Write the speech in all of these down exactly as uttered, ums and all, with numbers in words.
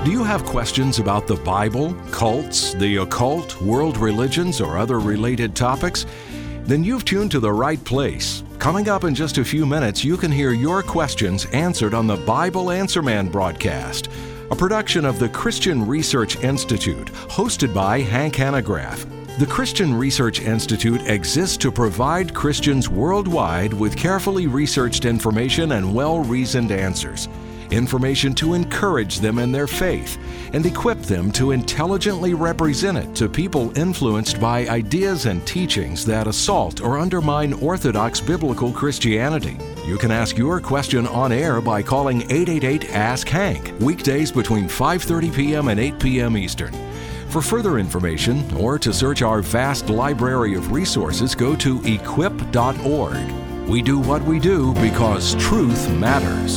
Do you have questions about the Bible, cults, the occult, world religions, or other related topics? Then you've tuned to the right place. Coming up in just a few minutes, you can hear your questions answered on the Bible Answer Man broadcast, a production of the Christian Research Institute, hosted by Hank Hanegraaff. The Christian Research Institute exists to provide Christians worldwide with carefully researched information and well-reasoned answers. Information to encourage them in their faith and equip them to intelligently represent it to people influenced by ideas and teachings that assault or undermine orthodox biblical Christianity. You can ask your question on air by calling eight eight eight, ask Hank, weekdays between five thirty p.m. and eight p.m. Eastern. For further information or to search our vast library of resources, go to equip dot org. We do what we do because truth matters.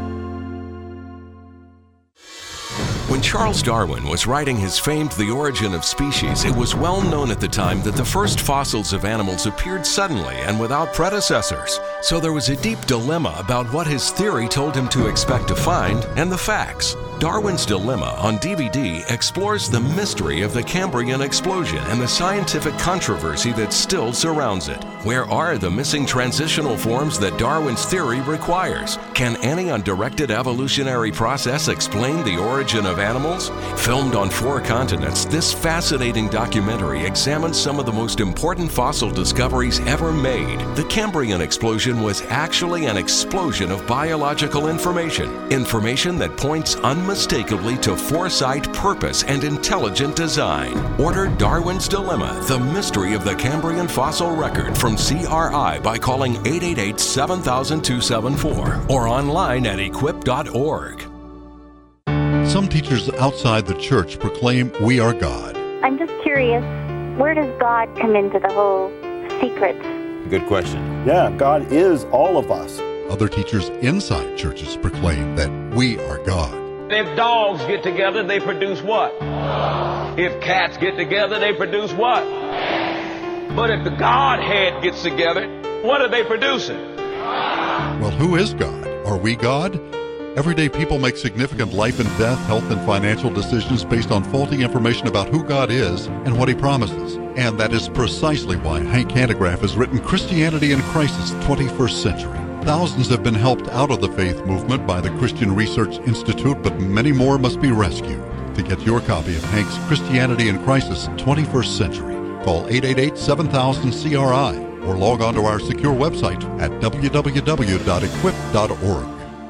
When Charles Darwin was writing his famed The Origin of Species, it was well known at the time that the first fossils of animals appeared suddenly and without predecessors. So there was a deep dilemma about what his theory told him to expect to find and the facts. Darwin's Dilemma on D V D explores the mystery of the Cambrian explosion and the scientific controversy that still surrounds it. Where are the missing transitional forms that Darwin's theory requires? Can any undirected evolutionary process explain the origin of animals? Filmed on four continents, this fascinating documentary examines some of the most important fossil discoveries ever made. The Cambrian explosion was actually an explosion of biological information, information that points unmistakably to foresight, purpose, and intelligent design. Order Darwin's Dilemma, The Mystery of the Cambrian Fossil Record from C R I by calling eight eight eight, seven thousand, two seven four or online at equip dot org. Some teachers outside the church proclaim we are God. I'm just curious, where does God come into the whole secret? Good question. Yeah, God is all of us. Other teachers inside churches proclaim that we are God. If dogs get together, they produce what? If cats get together, they produce what? But if the Godhead gets together, what are they producing? Well, who is God? Are we God? Everyday people make significant life and death, health and financial decisions based on faulty information about who God is and what He promises. And that is precisely why Hank Hanegraaff has written Christianity in Crisis, twenty-first Century. Thousands have been helped out of the faith movement by the Christian Research Institute, but many more must be rescued. To get your copy of Hank's Christianity in Crisis, twenty-first Century, call eight eight eight, seven thousand, C R I or log on to our secure website at w w w dot equip dot org.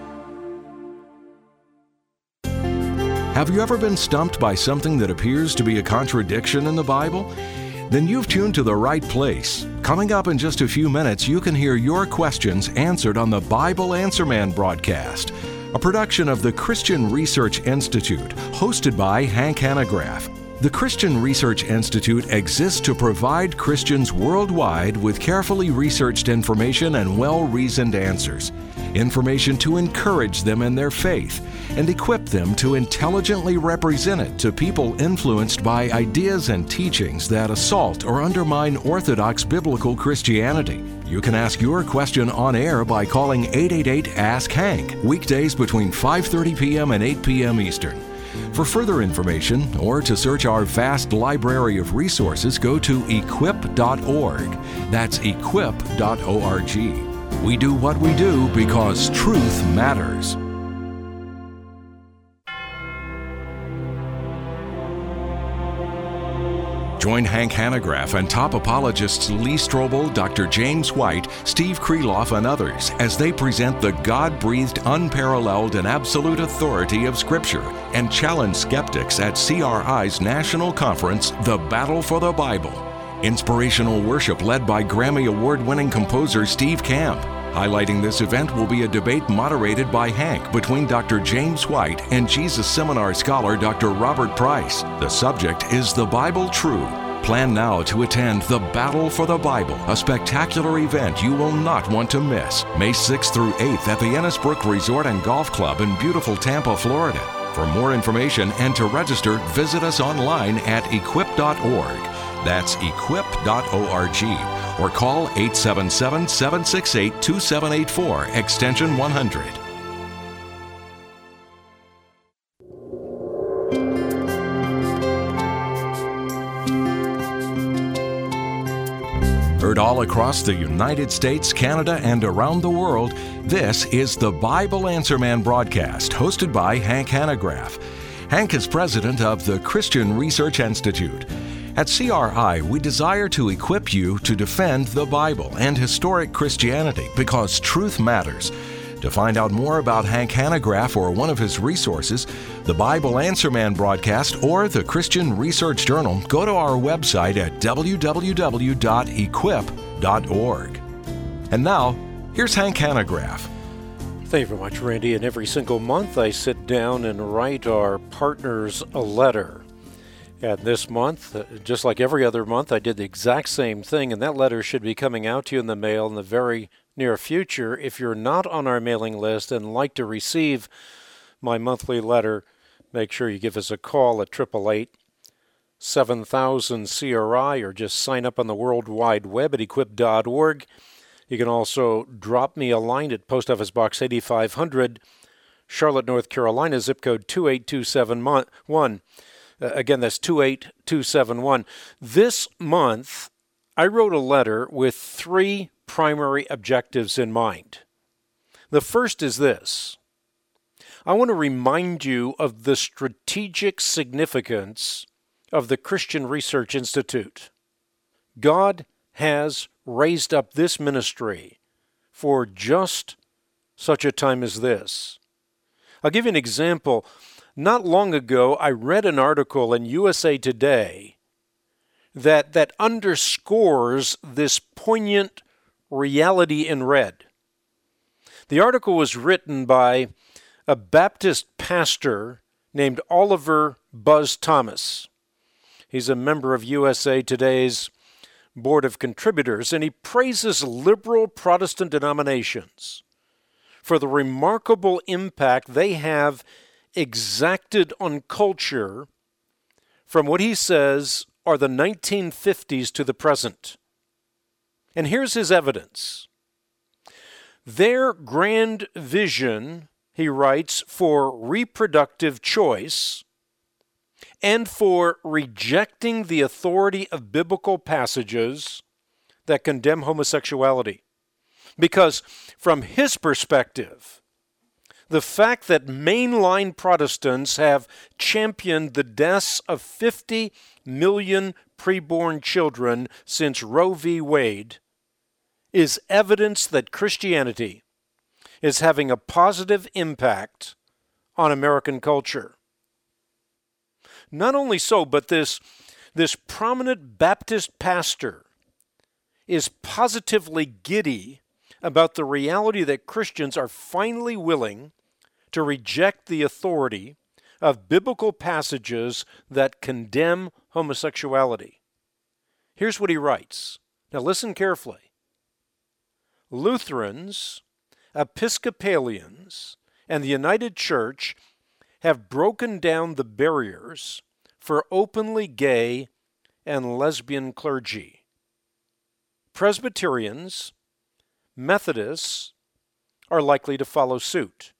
Have you ever been stumped by something that appears to be a contradiction in the Bible? Then you've tuned to the right place. Coming up in just a few minutes, you can hear your questions answered on the Bible Answer Man broadcast, a production of the Christian Research Institute, hosted by Hank Hanegraaff. The Christian Research Institute exists to provide Christians worldwide with carefully researched information and well-reasoned answers. Information to encourage them in their faith and equip them to intelligently represent it to people influenced by ideas and teachings that assault or undermine orthodox biblical Christianity. You can ask your question on air by calling eight eight eight, ask Hank, weekdays between five thirty p.m. and eight p.m. Eastern. For further information or to search our vast library of resources, go to equip dot org. That's equip dot org. We do what we do because truth matters. Join Hank Hanegraaff and top apologists Lee Strobel, Doctor James White, Steve Kreloff, and others as they present the God-breathed, unparalleled, and absolute authority of Scripture and challenge skeptics at C R I's national conference, The Battle for the Bible. Inspirational worship led by Grammy Award-winning composer Steve Camp. Highlighting this event will be a debate moderated by Hank between Doctor James White and Jesus Seminar scholar Doctor Robert Price. The subject is The Bible True. Plan now to attend The Battle for the Bible, a spectacular event you will not want to miss. May sixth through eighth at the Ennisbrook Resort and Golf Club in beautiful Tampa, Florida. For more information and to register, visit us online at equip dot org. That's equip dot org. Or call eight seven seven, seven six eight, two seven eight four, extension one hundred. Heard all across the United States, Canada, and around the world, this is the Bible Answer Man broadcast, hosted by Hank Hanegraaff. Hank is president of the Christian Research Institute. At C R I, we desire to equip you to defend the Bible and historic Christianity because truth matters. To find out more about Hank Hanegraaff or one of his resources, the Bible Answer Man broadcast, or the Christian Research Journal, go to our website at w w w dot equip dot org. And now, here's Hank Hanegraaff. Thank you very much, Randy. And every single month I sit down and write our partners a letter. And this month, just like every other month, I did the exact same thing, and that letter should be coming out to you in the mail in the very near future. If you're not on our mailing list and like to receive my monthly letter, make sure you give us a call at eight eight eight, seven thousand C R I or just sign up on the World Wide Web at equip dot org. You can also drop me a line at Post Office Box eighty-five hundred, Charlotte, North Carolina, zip code two eight two seven one. Uh, again, that's two eight two seven one. This month, I wrote a letter with three primary objectives in mind. The first is this. I want to remind you of the strategic significance of the Christian Research Institute. God has raised up this ministry for just such a time as this. I'll give you an example. Not long ago, I read an article in U S A Today that, that underscores this poignant reality in red. The article was written by a Baptist pastor named Oliver Buzz Thomas. He's a member of U S A Today's Board of Contributors, and he praises liberal Protestant denominations for the remarkable impact they have exacted on culture from what he says are the nineteen fifties to the present. And here's his evidence. Their grand vision, he writes, for reproductive choice and for rejecting the authority of biblical passages that condemn homosexuality. Because from his perspective, the fact that mainline Protestants have championed the deaths of fifty million preborn children since Roe v. Wade is evidence that Christianity is having a positive impact on American culture. Not only so, but this, this prominent Baptist pastor is positively giddy about the reality that Christians are finally willing to reject the authority of biblical passages that condemn homosexuality. Here's what he writes. Now listen carefully. Lutherans, Episcopalians, and the United Church have broken down the barriers for openly gay and lesbian clergy. Presbyterians, Methodists are likely to follow suit.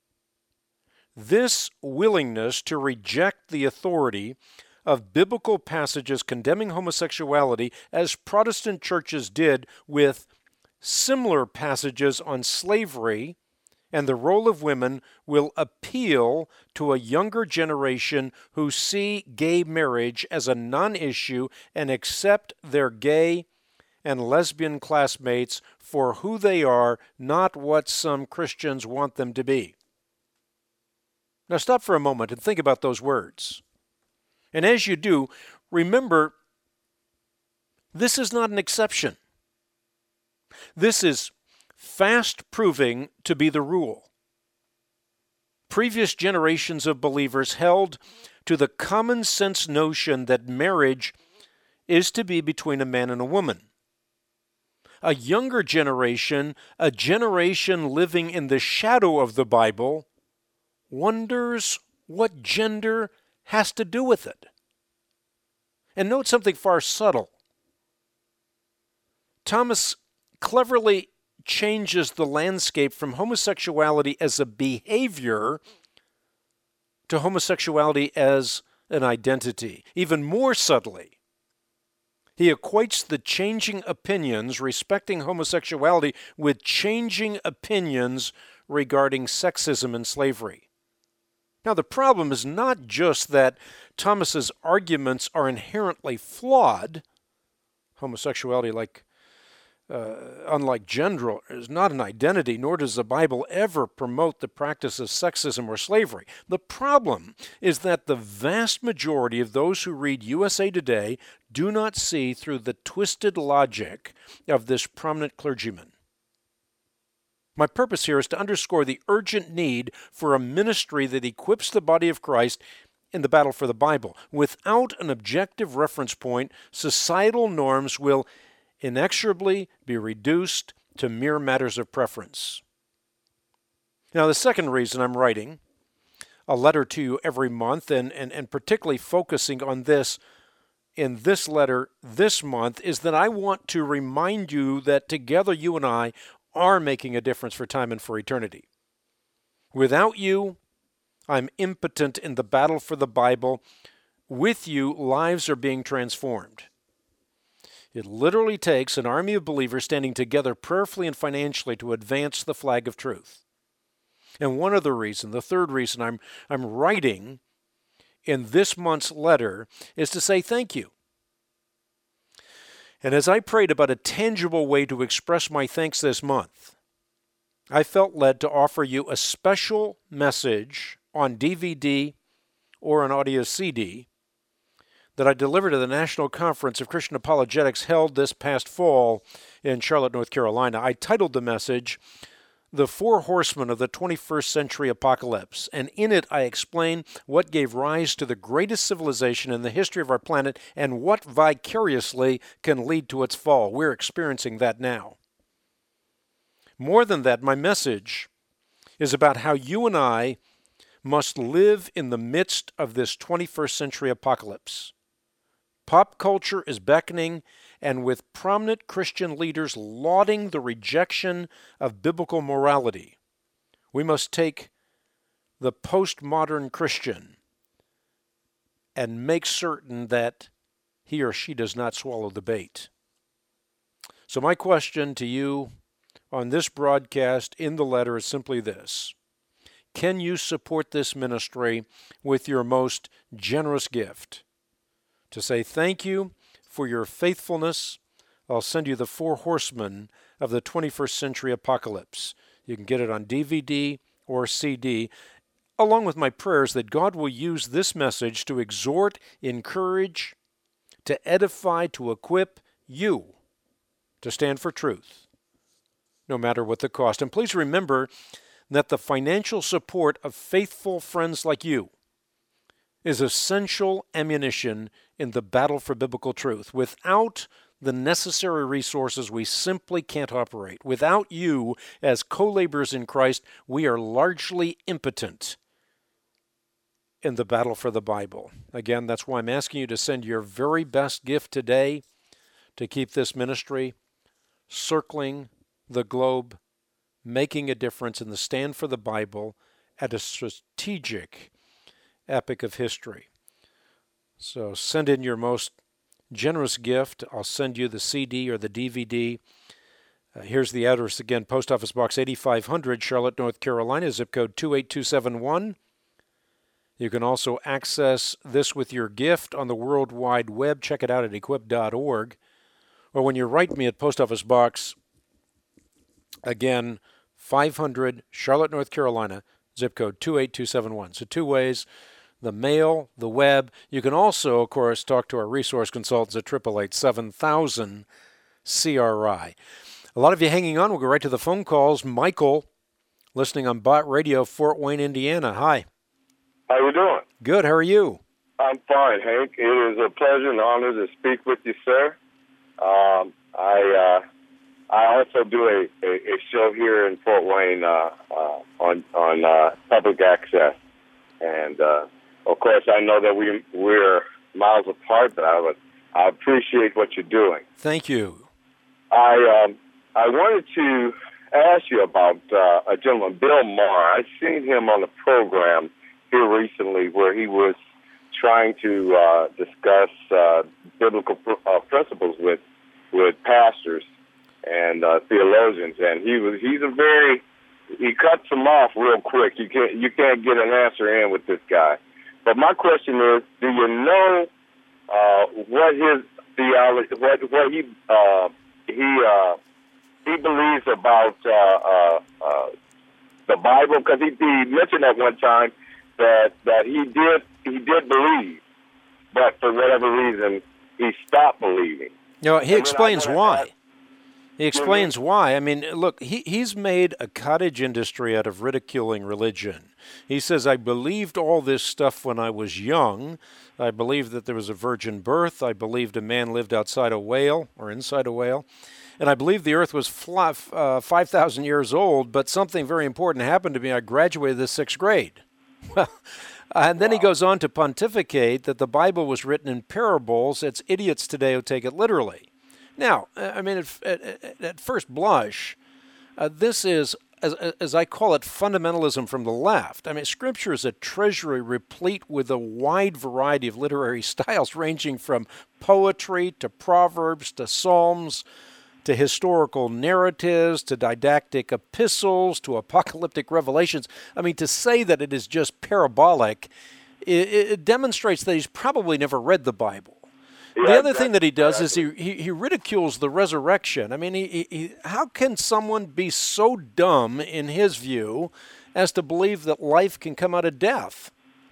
This willingness to reject the authority of biblical passages condemning homosexuality, as Protestant churches did with similar passages on slavery and the role of women, will appeal to a younger generation who see gay marriage as a non-issue and accept their gay and lesbian classmates for who they are, not what some Christians want them to be. Now stop for a moment and think about those words. And as you do, remember, this is not an exception. This is fast proving to be the rule. Previous generations of believers held to the common sense notion that marriage is to be between a man and a woman. A younger generation, a generation living in the shadow of the Bible, wonders what gender has to do with it. And note something far subtle. Thomas cleverly changes the landscape from homosexuality as a behavior to homosexuality as an identity. Even more subtly, He equates the changing opinions respecting homosexuality with changing opinions regarding sexism and slavery. Now, the problem is not just that Thomas's arguments are inherently flawed. Homosexuality, like uh, unlike gender, is not an identity, nor does the Bible ever promote the practice of sexism or slavery. The problem is that the vast majority of those who read U S A Today do not see through the twisted logic of this prominent clergyman. My purpose here is to underscore the urgent need for a ministry that equips the body of Christ in the battle for the Bible. Without an objective reference point, societal norms will inexorably be reduced to mere matters of preference. Now, the second reason I'm writing a letter to you every month, and, and, and particularly focusing on this in this letter this month, is that I want to remind you that together you and I are making a difference for time and for eternity. Without you, I'm impotent in the battle for the Bible. With you, lives are being transformed. It literally takes an army of believers standing together prayerfully and financially to advance the flag of truth. And one other reason, the third reason I'm, I'm writing in this month's letter is to say thank you. And as I prayed about a tangible way to express my thanks this month, I felt led to offer you a special message on D V D or an audio C D that I delivered at the National Conference of Christian Apologetics held this past fall in Charlotte, North Carolina. I titled the message, The Four Horsemen of the twenty-first Century Apocalypse, and in it I explain what gave rise to the greatest civilization in the history of our planet and what vicariously can lead to its fall. We're experiencing that now. More than that, my message is about how you and I must live in the midst of this twenty-first century apocalypse. Pop culture is beckoning, and with prominent Christian leaders lauding the rejection of biblical morality, we must take the postmodern Christian and make certain that he or she does not swallow the bait. So my question to you on this broadcast in the letter is simply this. Can you support this ministry with your most generous gift? To say thank you for your faithfulness, I'll send you the Four Horsemen of the twenty-first Century Apocalypse. You can get it on D V D or C D, along with my prayers that God will use this message to exhort, encourage, to edify, to equip you to stand for truth, no matter what the cost. And please remember that the financial support of faithful friends like you is essential ammunition in the battle for biblical truth. Without the necessary resources, we simply can't operate. Without you, as co-laborers in Christ, we are largely impotent in the battle for the Bible. Again, that's why I'm asking you to send your very best gift today to keep this ministry circling the globe, making a difference in the stand for the Bible at a strategic epic of history. So send in your most generous gift. I'll send you the C D or the D V D. Uh, here's the address again, Post Office Box eighty-five hundred, Charlotte, North Carolina, zip code two eight two seven one. You can also access this with your gift on the World Wide Web. Check it out at equip dot org. Or when you write me at Post Office Box, again, five hundred, Charlotte, North Carolina, zip code two eight two seven one. So two ways, the mail, the web. You can also, of course, talk to our resource consultants at eight eight eight, seven thousand, C R I. A lot of you hanging on. We'll go right to the phone calls. Michael, listening on Bott Radio, Fort Wayne, Indiana. Hi. How you doing? Good. How are you? I'm fine, Hank. It is a pleasure and honor to speak with you, sir. Um, I uh, I also do a, a, a show here in Fort Wayne uh, uh, on on uh, public access, and uh, of course I know that we we're miles apart, but I would I appreciate what you're doing. Thank you. I um, I wanted to ask you about uh, a gentleman, Bill Maher. I've seen him on a program here recently where he was trying to uh, discuss uh, biblical pr- uh, principles with with pastors and uh, theologians, and he was he's a very he cuts them off real quick. You can't you can't get an answer in with this guy. But my question is, do you know uh, what his theology, what what he uh, he uh, he believes about uh, uh, uh, the Bible? Because he, he mentioned at one time that that he did he did believe, but for whatever reason he stopped believing. You know, he And explains then I- why. He explains why. I mean, look, he, he's made a cottage industry out of ridiculing religion. He says, I believed all this stuff when I was young. I believed that there was a virgin birth. I believed a man lived outside a whale or inside a whale. And I believed the earth was fly, uh, five thousand years old, but something very important happened to me. I graduated the sixth grade. Well, and then he goes on to pontificate that the Bible was written in parables. It's idiots today who take it literally. Now, I mean, at, at, at first blush, uh, this is, as, as I call it, fundamentalism from the left. I mean, Scripture is a treasury replete with a wide variety of literary styles, ranging from poetry to proverbs to psalms to historical narratives to didactic epistles to apocalyptic revelations. I mean, to say that it is just parabolic, it, it demonstrates that he's probably never read the Bible. Yeah, The other thing that he does exactly. is he, he, he ridicules the resurrection. I mean, he, he, he, how can someone be so dumb, in his view, as to believe that life can come out of death?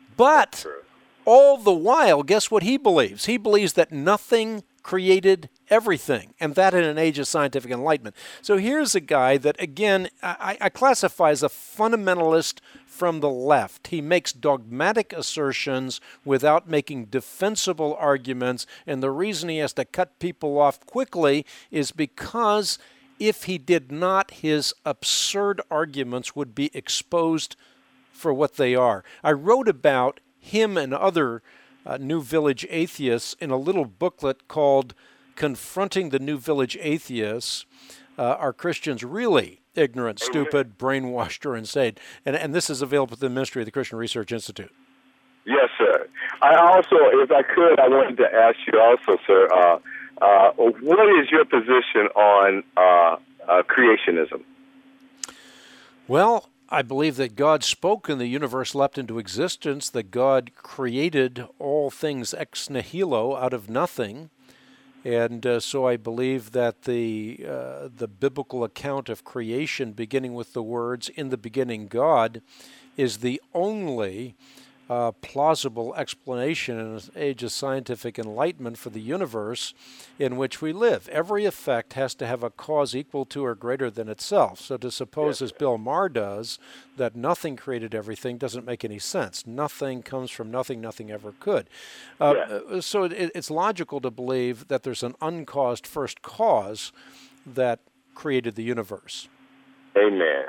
But all the while, guess what he believes? He believes that nothing created everything, and that in an age of scientific enlightenment. So here's a guy that, again, I, I classify as a fundamentalist from the left. He makes dogmatic assertions without making defensible arguments, and the reason he has to cut people off quickly is because if he did not, his absurd arguments would be exposed for what they are. I wrote about him and other uh, New Village atheists in a little booklet called Confronting the New Village Atheists. Uh, Are Christians Really Ignorant, Stupid, Brainwashed, or Insane? And, and this is available at the Ministry of the Christian Research Institute. Yes, sir. I also, if I could, I wanted to ask you also, sir, uh, uh, what is your position on uh, uh, creationism? Well, I believe that God spoke and the universe leapt into existence, that God created all things ex nihilo, out of nothing. And uh, so I believe that the uh, the biblical account of creation, beginning with the words, "In the beginning God," is the only uh, plausible explanation in an age of scientific enlightenment for the universe in which we live. Every effect has to have a cause equal to or greater than itself. So to suppose, as Bill Maher does, that nothing created everything doesn't make any sense. Nothing comes from nothing, nothing ever could. Uh, Yeah. So it, it's logical to believe that there's an uncaused first cause that created the universe. Amen.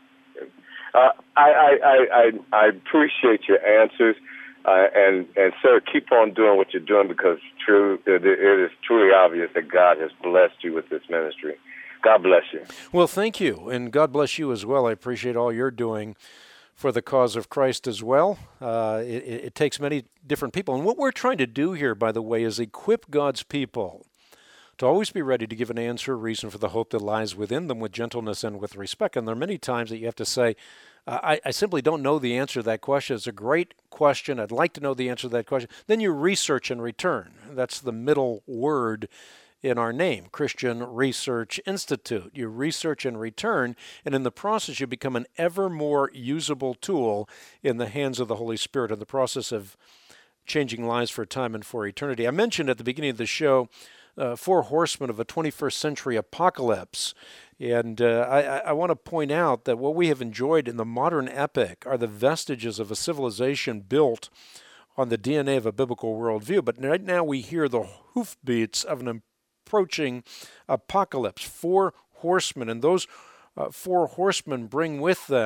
Uh, I, I, I, I, I appreciate your answers, uh, and, and, sir, keep on doing what you're doing, because true, it, it is truly obvious that God has blessed you with this ministry. God bless you. Well, thank you, and God bless you as well. I appreciate all you're doing for the cause of Christ as well. Uh, it, it takes many different people. And what we're trying to do here, by the way, is equip God's people to always be ready to give an answer, a reason for the hope that lies within them with gentleness and with respect. And there are many times that you have to say, I, I simply don't know the answer to that question. It's a great question. I'd like to know the answer to that question. Then you research and return. That's the middle word in our name, Christian Research Institute. You research and return, and in the process you become an ever more usable tool in the hands of the Holy Spirit in the process of changing lives for time and for eternity. I mentioned at the beginning of the show uh, four horsemen of a twenty-first century apocalypse. And uh, I, I want to point out that what we have enjoyed in the modern epic are the vestiges of a civilization built on the D N A of a biblical worldview. But right now we hear the hoofbeats of an approaching apocalypse. Four horsemen, and those uh, four horsemen bring with them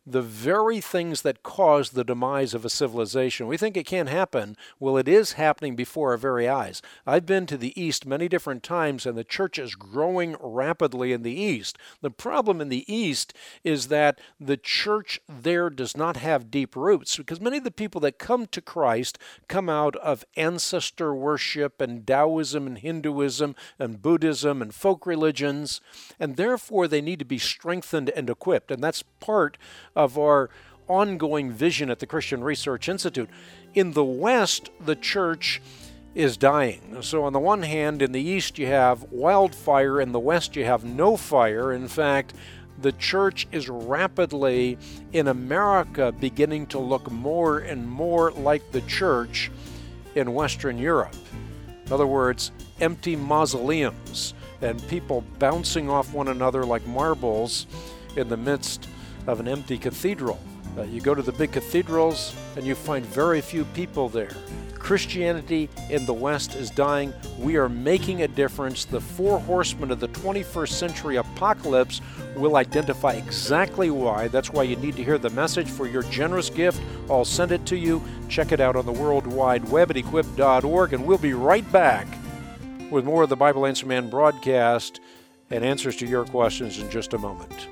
the very things that cause the demise of a civilization. We think it can't happen. Well, it is happening before our very eyes. I've been to the East many different times, and the church is growing rapidly in the East. The problem in the East is that the church there does not have deep roots, because many of the people that come to Christ come out of ancestor worship and Taoism and Hinduism and Buddhism and folk religions, and therefore they need to be strengthened and equipped. And that's part of our ongoing vision at the Christian Research Institute. In the West, the church is dying. So on the one hand, in the East you have wildfire, in the West you have no fire. In fact, the church is rapidly, in America, beginning to look more and more like the church in Western Europe. In other words, empty mausoleums and people bouncing off one another like marbles in the midst of an empty cathedral. Uh, you go to the big cathedrals and you find very few people there. Christianity in the West is dying. We are making a difference. The four horsemen of the twenty-first century apocalypse will identify exactly why. That's why you need to hear the message. For your generous gift, I'll send it to you. Check it out on the World Wide Web at equip dot org, and we'll be right back with more of the Bible Answer Man broadcast and answers to your questions in just a moment.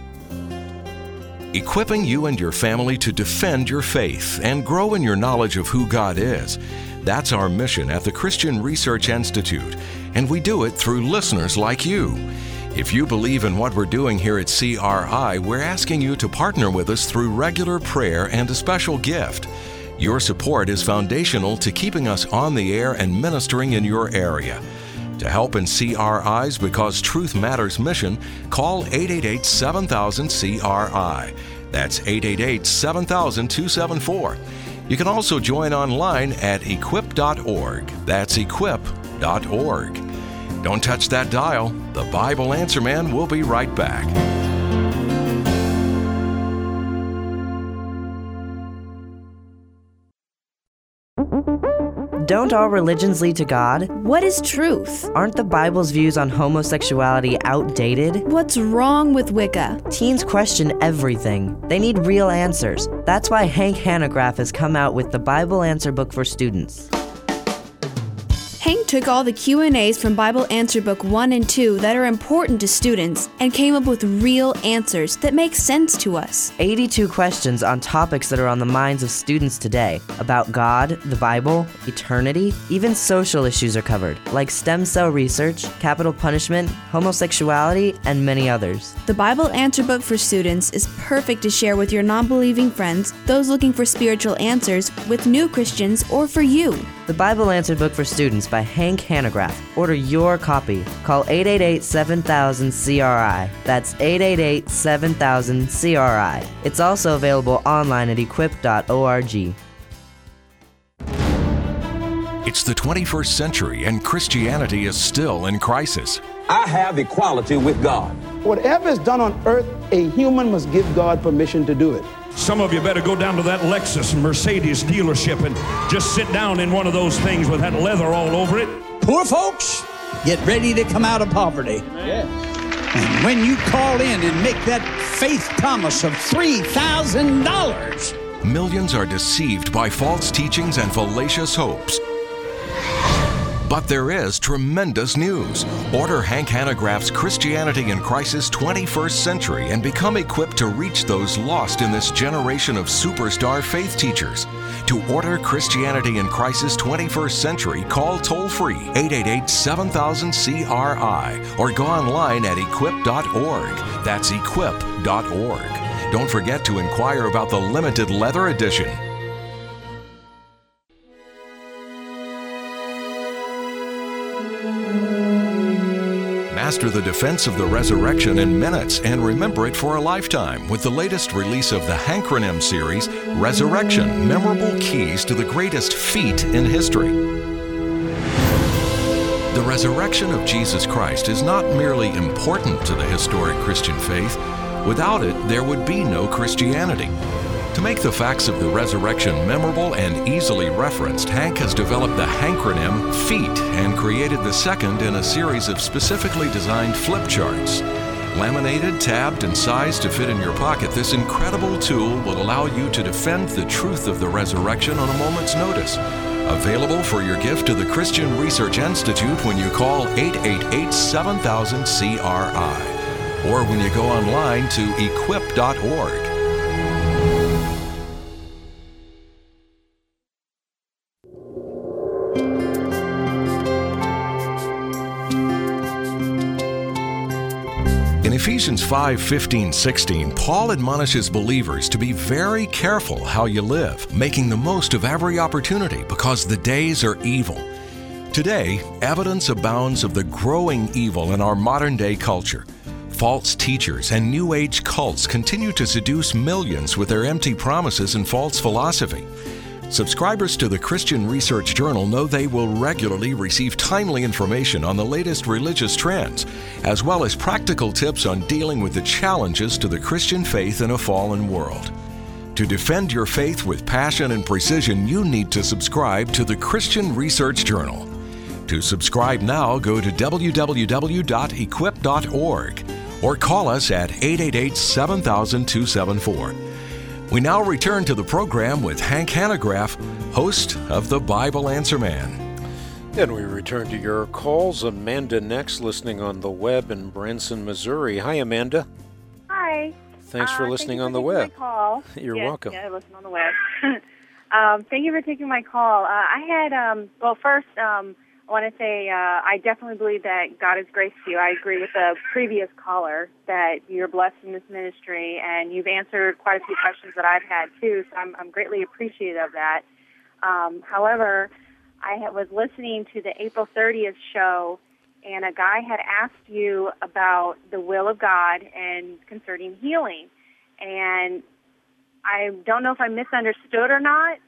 Equipping you and your family to defend your faith and grow in your knowledge of who God is. That's our mission at the Christian Research Institute, and we do it through listeners like you. If you believe in what we're doing here at C R I, we're asking you to partner with us through regular prayer and a special gift. Your support is foundational to keeping us on the air and ministering in your area. To help in C R I's Because Truth Matters mission, call eight eight eight, seven thousand, C R I. That's eight eight eight, seven thousand, two seven four. You can also join online at equip dot org. That's equip dot org. Don't touch that dial. The Bible Answer Man will be right back. Don't all religions lead to God? What is truth? Aren't the Bible's views on homosexuality outdated? What's wrong with Wicca? Teens question everything. They need real answers. That's why Hank Hanegraaff has come out with the Bible Answer Book for students. Hank took all the Q and A's from Bible Answer Book one and two that are important to students and came up with real answers that make sense to us. eighty-two questions on topics that are on the minds of students today about God, the Bible, eternity, even social issues are covered, like stem cell research, capital punishment, homosexuality, and many others. The Bible Answer Book for students is perfect to share with your non-believing friends, those looking for spiritual answers, with new Christians, or for you. The Bible Answer Book for Students by Hank Hanegraaff. Order your copy. Call eight eight eight, seven thousand, C R I. That's eight eight eight, seven thousand, C R I. It's also available online at equip dot org. It's the twenty-first century and Christianity is still in crisis. I have equality with God. Whatever is done on earth, a human must give God permission to do it. Some of you better go down to that Lexus and Mercedes dealership and just sit down in one of those things with that leather all over it. Poor folks, get ready to come out of poverty. Yes. And when you call in and make that faith promise of three thousand dollars. Millions are deceived by false teachings and fallacious hopes. But there is tremendous news. Order Hank Hanegraaff's Christianity in Crisis twenty-first Century and become equipped to reach those lost in this generation of superstar faith teachers. To order Christianity in Crisis twenty-first Century, call toll-free eight eight eight, seven thousand, C R I or go online at equip dot org. That's equip dot org. Don't forget to inquire about the limited leather edition. Master the defense of the resurrection in minutes and remember it for a lifetime with the latest release of the Hankronym series, Resurrection, Memorable Keys to the Greatest Feat in History. The resurrection of Jesus Christ is not merely important to the historic Christian faith. Without it, there would be no Christianity. To make the facts of the resurrection memorable and easily referenced, Hank has developed the Hankronym FEAT and created the second in a series of specifically designed flip charts. Laminated, tabbed, and sized to fit in your pocket, this incredible tool will allow you to defend the truth of the resurrection on a moment's notice. Available for your gift to the Christian Research Institute when you call eight eight eight, seven thousand, C R I or when you go online to equip dot org. In Ephesians five, fifteen, sixteen, Paul admonishes believers to be very careful how you live, making the most of every opportunity because the days are evil. Today, evidence abounds of the growing evil in our modern-day culture. False teachers and New Age cults continue to seduce millions with their empty promises and false philosophy. Subscribers to the Christian Research Journal know they will regularly receive timely information on the latest religious trends, as well as practical tips on dealing with the challenges to the Christian faith in a fallen world. To defend your faith with passion and precision, you need to subscribe to the Christian Research Journal. To subscribe now, go to w w w dot equip dot org or call us at eight eight eight, seven thousand, two seven four. We now return to the program with Hank Hanegraaff, host of the Bible Answer Man. And we return to your calls. Amanda next, listening on the web in Branson, Missouri. Hi, Amanda. Hi. Thanks for uh, listening thank on the for web. My call. You're yes, welcome. Yeah, I listen on the web. um, thank you for taking my call. Uh, I had, um, well, first, um, I want to say uh, I definitely believe that God has graced you. I agree with the previous caller that you're blessed in this ministry, and you've answered quite a few questions that I've had, too, so I'm, I'm greatly appreciative of that. Um, however, I was listening to the April thirtieth show, and a guy had asked you about the will of God and concerning healing. And I don't know if I misunderstood or not,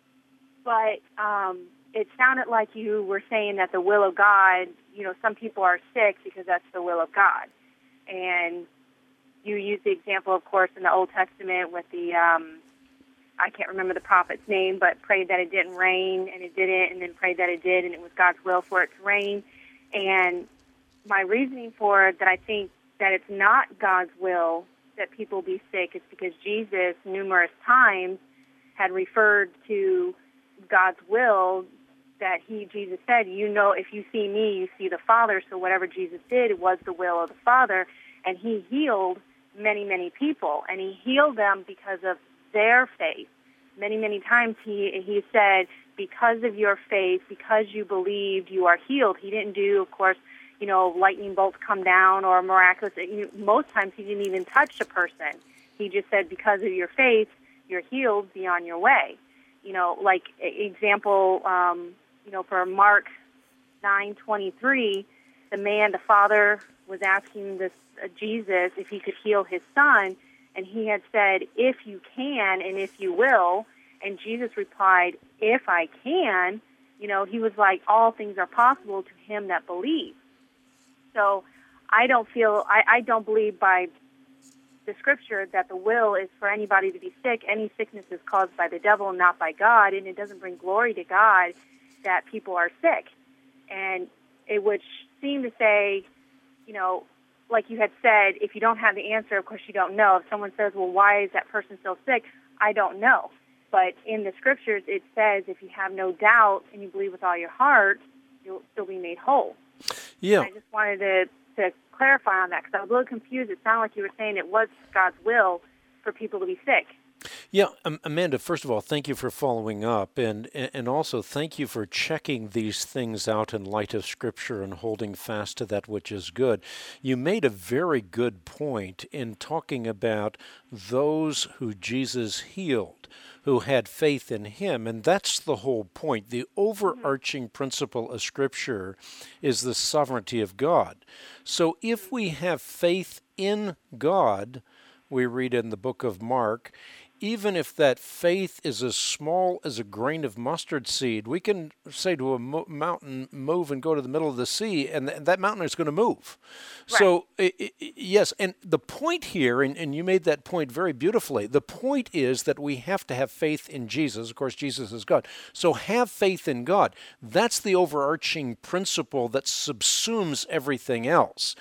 but um, it sounded like you were saying that the will of God, you know, some people are sick because that's the will of God. And you used the example, of course, in the Old Testament with the, um, I can't remember the prophet's name, but prayed that it didn't rain, and it didn't, and then prayed that it did, and it was God's will for it to rain. And my reasoning for that I think that it's not God's will that people be sick is because Jesus, numerous times, had referred to God's will that he, Jesus said, you know, if you see me, you see the Father. So whatever Jesus did, it was the will of the Father. And he healed many, many people. And he healed them because of their faith. Many, many times he he said, because of your faith, because you believed, you are healed. He didn't do, of course, you know, lightning bolts come down or miraculous. You, most times he didn't even touch a person. He just said, because of your faith, you're healed, be on your way. You know, like example, um, you know, for Mark nine twenty-three, the man, the father, was asking this uh, Jesus if he could heal his son, and he had said, if you can and if you will, and Jesus replied, if I can, you know, he was like, all things are possible to him that believes. So I don't feel, I, I don't believe by the scripture that the will is for anybody to be sick. Any sickness is caused by the devil and not by God, and it doesn't bring glory to God that people are sick. And it would seem to say, you know, like you had said, if you don't have the answer, of course you don't know. If someone says, well, why is that person still sick? I don't know. But in the scriptures, it says if you have no doubt and you believe with all your heart, you'll still be made whole. Yeah. And I just wanted to, to clarify on that because I was a little confused. It sounded like you were saying it was God's will for people to be sick. Yeah, um, Amanda, first of all, thank you for following up, and and also thank you for checking these things out in light of Scripture and holding fast to that which is good. You made a very good point in talking about those who Jesus healed, who had faith in him, and that's the whole point. The overarching principle of Scripture is the sovereignty of God. So if we have faith in God, we read in the book of Mark, even if that faith is as small as a grain of mustard seed, we can say to a mo- mountain, move and go to the middle of the sea, and th- that mountain is going to move. Right. So, I- I- yes, and the point here, and, and you made that point very beautifully, the point is that we have to have faith in Jesus. Of course, Jesus is God. So have faith in God. That's the overarching principle that subsumes everything else.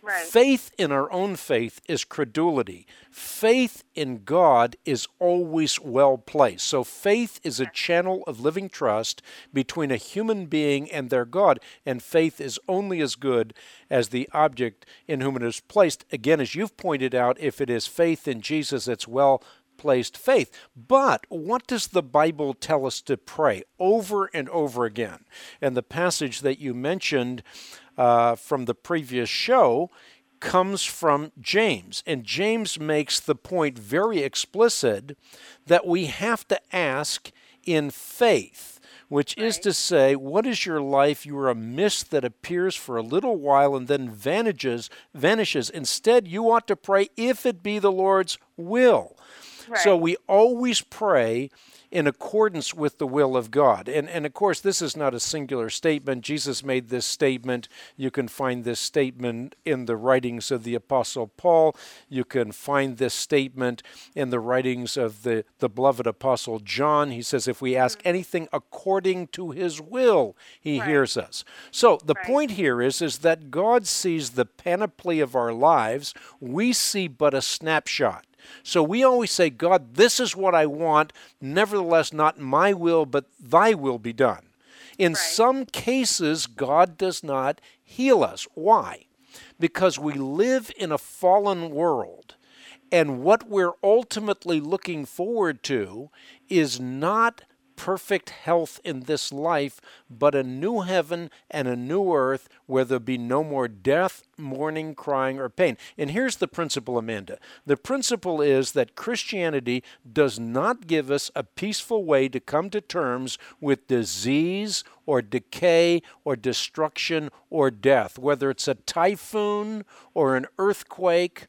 Right. Faith in our own faith is credulity. Faith in God is always well placed. So faith is a channel of living trust between a human being and their God, and faith is only as good as the object in whom it is placed. Again, as you've pointed out, if it is faith in Jesus, it's well placed faith. But what does the Bible tell us to pray over and over again? And the passage that you mentioned uh, from the previous show comes from James. And James makes the point very explicit that we have to ask in faith, which is to say, what is your life? You are a mist that appears for a little while and then vanishes, vanishes. Instead, you ought to pray, if it be the Lord's will. Right. So we always pray in accordance with the will of God. And, and of course, this is not a singular statement. Jesus made this statement. You can find this statement in the writings of the Apostle Paul. You can find this statement in the writings of the, the beloved Apostle John. He says, if we ask anything according to his will, he right. hears us. So the right. point here is, is that God sees the panoply of our lives. We see but a snapshot. So we always say, God, this is what I want. Nevertheless, not my will, but thy will be done. In right. some cases, God does not heal us. Why? Because we live in a fallen world, and what we're ultimately looking forward to is not perfect health in this life, but a new heaven and a new earth where there'll be no more death, mourning, crying, or pain. And here's the principle, Amanda. The principle is that Christianity does not give us a peaceful way to come to terms with disease or decay or destruction or death, whether it's a typhoon or an earthquake,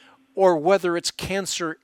or whether it's cancer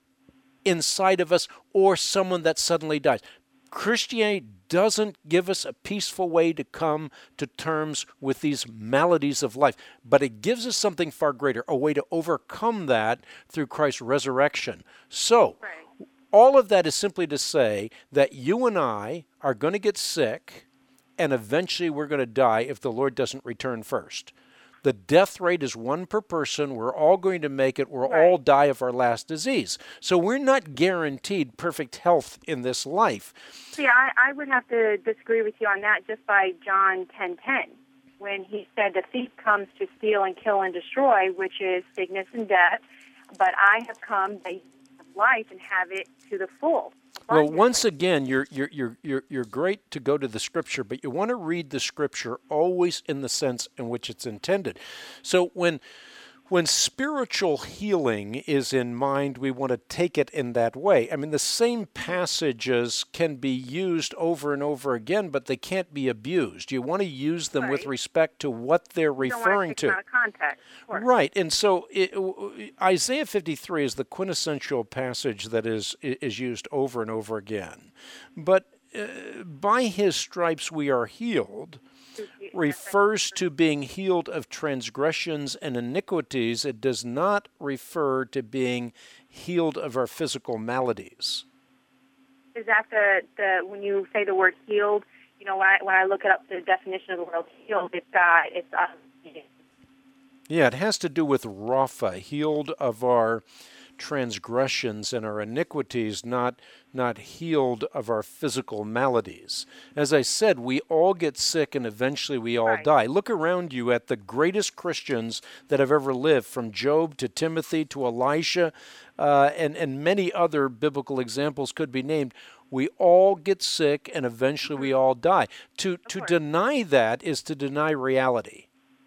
inside of us or someone that suddenly dies. Christianity doesn't give us a peaceful way to come to terms with these maladies of life, but it gives us something far greater, a way to overcome that through Christ's resurrection. So, right. all of that is simply to say that you and I are going to get sick, and eventually we're going to die if the Lord doesn't return first. The death rate is one per person. We're all going to make it. We'll right. all die of our last disease. So we're not guaranteed perfect health in this life. See, I, I would have to disagree with you on that just by John ten ten, when he said the thief comes to steal and kill and destroy, which is sickness and death, but I have come that you have life and have it to the full. Well, once again, you're you're you're you're you're great to go to the Scripture, but you want to read the Scripture always in the sense in which it's intended. So when when spiritual healing is in mind, we want to take it in that way. I mean, the same passages can be used over and over again, but they can't be abused. You want to use them right. with respect to what they're you referring don't to. want to take them out of context. Right, and so it, Isaiah fifty-three is the quintessential passage that is is used over and over again. But uh, by his stripes we are healed refers to being healed of transgressions and iniquities. It does not refer to being healed of our physical maladies. Is that the, the when you say the word healed, you know, when I, when I look up the definition of the word healed, it's got, it's uh, Yeah, it has to do with Rapha, healed of our transgressions and our iniquities, not not healed of our physical maladies. As I said, we all get sick and eventually we all right. die. Look around you at the greatest Christians that have ever lived, from Job to Timothy to Elisha, uh, and, and many other biblical examples could be named. We all get sick and eventually we all die. To, to deny that is to deny reality.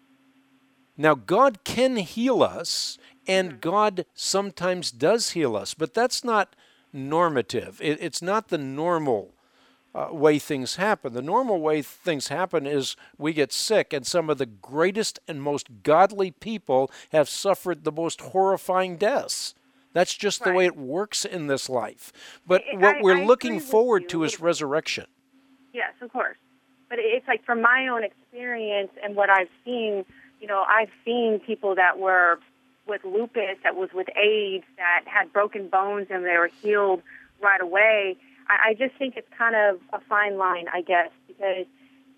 Now, God can heal us, and God sometimes does heal us, but that's not normative. It, it's not the normal uh, way things happen. The normal way things happen is we get sick, and some of the greatest and most godly people have suffered the most horrifying deaths. That's just right. the way it works in this life. But I, what we're I looking forward to is resurrection. Yes, of course. But it's like from my own experience and what I've seen, you know, I've seen people that were with lupus, that was with AIDS, that had broken bones and they were healed right away. I, I just think it's kind of a fine line, I guess, because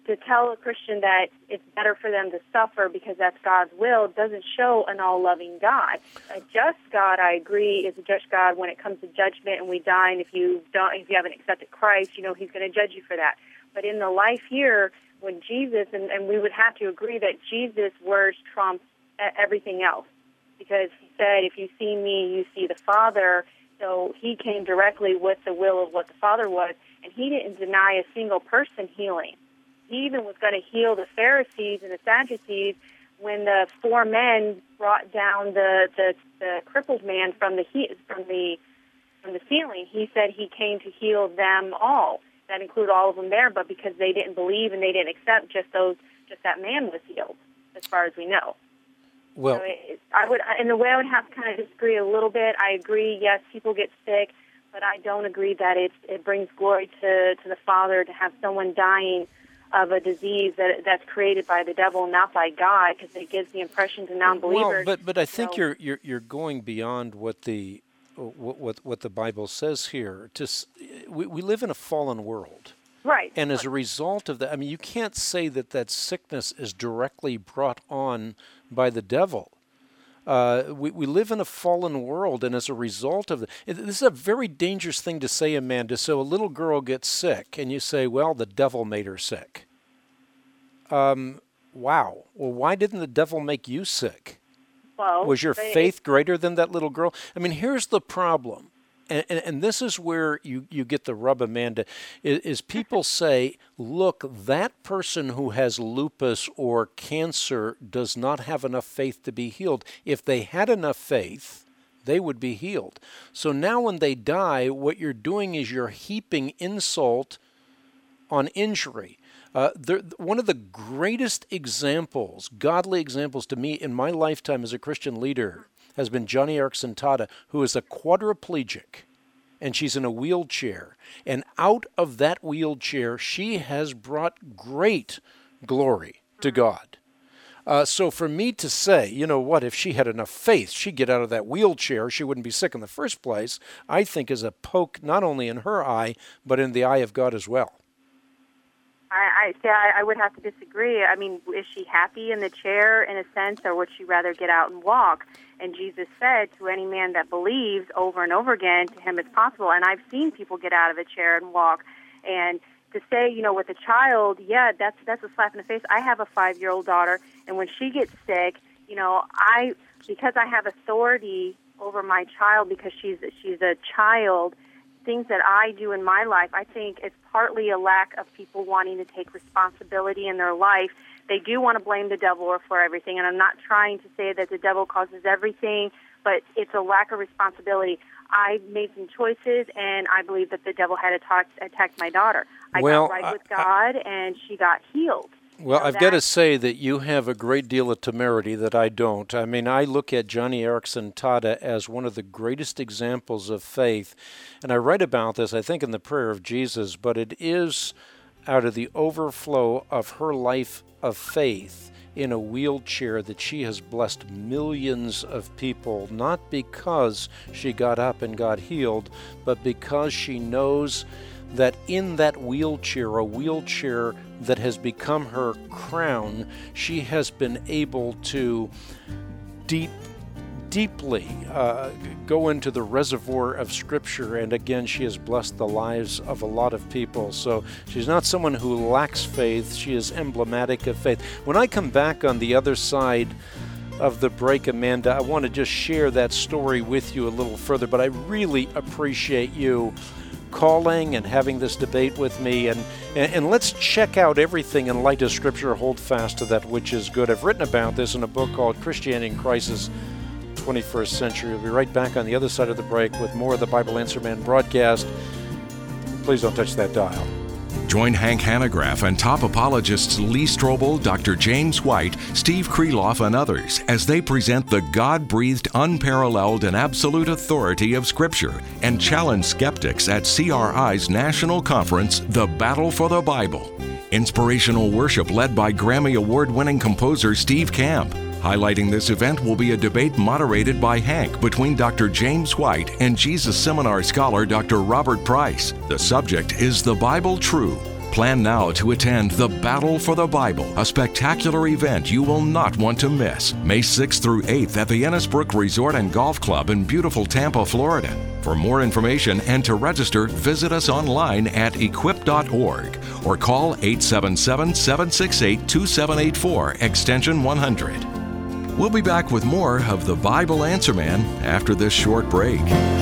to tell a Christian that it's better for them to suffer because that's God's will doesn't show an all-loving God. A just God, I agree, is a just God when it comes to judgment and we die, and if you don't, if you haven't accepted Christ, you know He's going to judge you for that. But in the life here, when Jesus, and, and we would have to agree that Jesus' words trump everything else, because He said, if you see me, you see the Father. So He came directly with the will of what the Father was, and He didn't deny a single person healing. He even was going to heal the Pharisees and the Sadducees when the four men brought down the, the, the crippled man from the he, from the from the ceiling. He said He came to heal them all. That included all of them there, but because they didn't believe and they didn't accept, just those, just that man was healed, as far as we know. Well, so it, I would, in the way I would have to kind of disagree a little bit. I agree. Yes, people get sick, but I don't agree that it it brings glory to to the Father to have someone dying of a disease that that's created by the devil, not by God, because it gives the impression to non-believers. Well, but but I think so, you're you're you're going beyond what the what what, what the Bible says here. To we we live in a fallen world, right? And as a result of that, I mean, you can't say that that sickness is directly brought on by the devil. Uh, we, we live in a fallen world, and as a result of it, this is a very dangerous thing to say, Amanda. So a little girl gets sick, and you say, well, the devil made her sick. Um, wow. Well, why didn't the devil make you sick? Well, was your faith greater than that little girl? I mean, here's the problem. And, and, and this is where you, you get the rub, Amanda, is, is people say, look, that person who has lupus or cancer does not have enough faith to be healed. If they had enough faith, they would be healed. So now when they die, what you're doing is you're heaping insult on injury. Uh, there, one of the greatest examples, godly examples to me in my lifetime as a Christian leader, has been Joni Eareckson Tada, who is a quadriplegic, and she's in a wheelchair. And out of that wheelchair, she has brought great glory to God. Uh, so for me to say, you know what, if she had enough faith, she'd get out of that wheelchair, she wouldn't be sick in the first place, I think is a poke not only in her eye, but in the eye of God as well. I, I say I, I would have to disagree. I mean, is she happy in the chair in a sense, or would she rather get out and walk? And Jesus said, to any man that believes over and over again, to him it's possible. And I've seen people get out of a chair and walk. And to say, you know, with a child, yeah, that's that's a slap in the face. I have a five-year-old daughter, and when she gets sick, you know, I because I have authority over my child because she's she's a child, things that I do in my life, I think it's partly a lack of people wanting to take responsibility in their life. They do want to blame the devil for everything, and I'm not trying to say that the devil causes everything, but it's a lack of responsibility. I made some choices, and I believe that the devil had attacked, attacked my daughter. I well, got right I, with God, I, and she got healed. Well, you know, I've got to say that you have a great deal of temerity that I don't. I mean, I look at Joni Eareckson Tada as one of the greatest examples of faith, and I write about this, I think, in the Prayer of Jesus, but it is out of the overflow of her life of faith in a wheelchair that she has blessed millions of people, not because she got up and got healed, but because she knows that in that wheelchair, a wheelchair that has become her crown, she has been able to deep, deeply uh, go into the reservoir of Scripture, and again, she has blessed the lives of a lot of people. So she's not someone who lacks faith. She is emblematic of faith. When I come back on the other side of the break, Amanda, I want to just share that story with you a little further, but I really appreciate you calling and having this debate with me, and, and and let's check out everything in light of Scripture, hold fast to that which is good. I've written about this in a book called Christianity in Crisis, twenty-first Century. We'll be right back on the other side of the break with more of the Bible Answer Man broadcast. Please don't touch that dial. Join Hank Hanegraaff and top apologists Lee Strobel, Doctor James White, Steve Kreloff, and others as they present the God-breathed, unparalleled, and absolute authority of Scripture and challenge skeptics at C R I's national conference, The Battle for the Bible. Inspirational worship led by Grammy Award-winning composer Steve Camp. Highlighting this event will be a debate moderated by Hank between Doctor James White and Jesus Seminar scholar Doctor Robert Price. The subject is the Bible true? Plan now to attend the Battle for the Bible, a spectacular event you will not want to miss. May sixth through eighth at the Ennisbrook Resort and Golf Club in beautiful Tampa, Florida. For more information and to register, visit us online at equip dot org or call eight seven seven, seven six eight, two seven eight four, extension one hundred. We'll be back with more of the Bible Answer Man after this short break.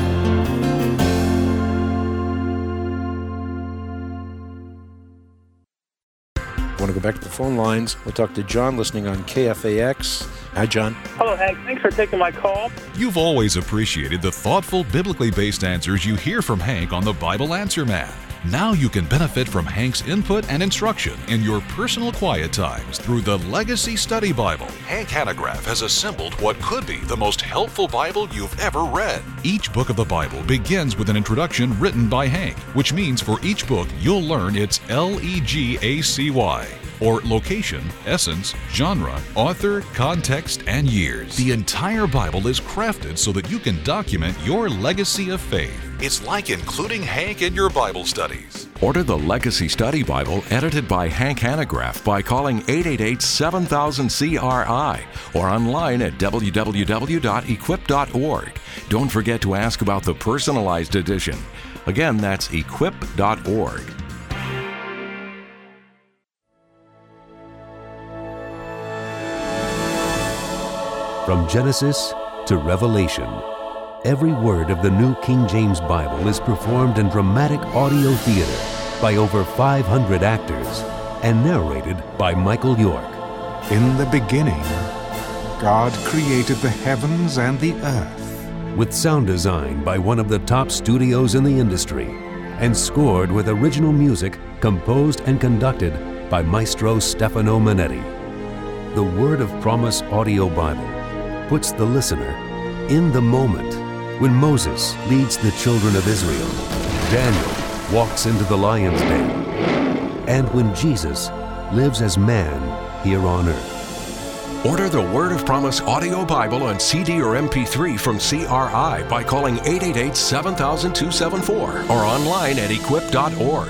Want to go back to the phone lines? We'll talk to John listening on K F A X. Hi, John. Hello, Hank. Thanks for taking my call. You've always appreciated the thoughtful, biblically based answers you hear from Hank on the Bible Answer Man. Now you can benefit from Hank's input and instruction in your personal quiet times through the Legacy Study Bible. Hank Hanegraaff has assembled what could be the most helpful Bible you've ever read. Each book of the Bible begins with an introduction written by Hank, which means for each book you'll learn its L E G A C Y, or location, essence, genre, author, context, and years. The entire Bible is crafted so that you can document your legacy of faith. It's like including Hank in your Bible studies. Order the Legacy Study Bible edited by Hank Hanegraaff by calling eight eight eight, seven thousand, C R I or online at w w w dot equip dot org. Don't forget to ask about the personalized edition. Again, that's equip dot org. From Genesis to Revelation, every word of the New King James Bible is performed in dramatic audio theater by over five hundred actors and narrated by Michael York. In the beginning, God created the heavens and the earth. With sound design by one of the top studios in the industry and scored with original music composed and conducted by Maestro Stefano Manetti. The Word of Promise Audio Bible puts the listener in the moment when Moses leads the children of Israel, Daniel walks into the lion's den, and when Jesus lives as man here on earth. Order the Word of Promise Audio Bible on C D or M P three from C R I by calling eight eight eight, seven thousand, two seven four or online at equip dot org.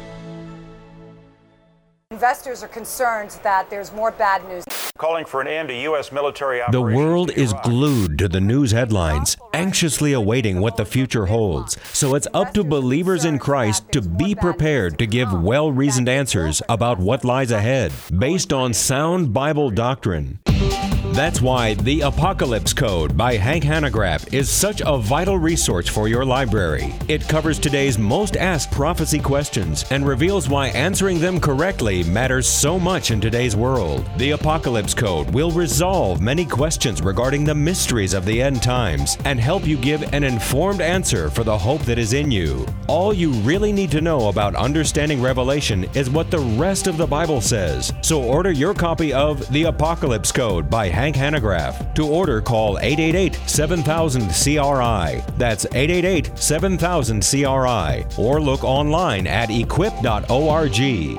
Investors are concerned that there's more bad news. Calling for an end to U S military operations. The world is glued to the news headlines, anxiously awaiting what the future holds. So it's up to believers in Christ to be prepared to give well-reasoned answers about what lies ahead, based on sound Bible doctrine. That's why The Apocalypse Code by Hank Hanegraaff is such a vital resource for your library. It covers today's most asked prophecy questions and reveals why answering them correctly matters so much in today's world. The Apocalypse Code will resolve many questions regarding the mysteries of the end times and help you give an informed answer for the hope that is in you. All you really need to know about understanding Revelation is what the rest of the Bible says. So order your copy of The Apocalypse Code by Hank Hanegraaff. To order, call eight eight eight, seven thousand, C R I. That's eight eight eight, seven thousand, C R I. Or look online at equip dot org.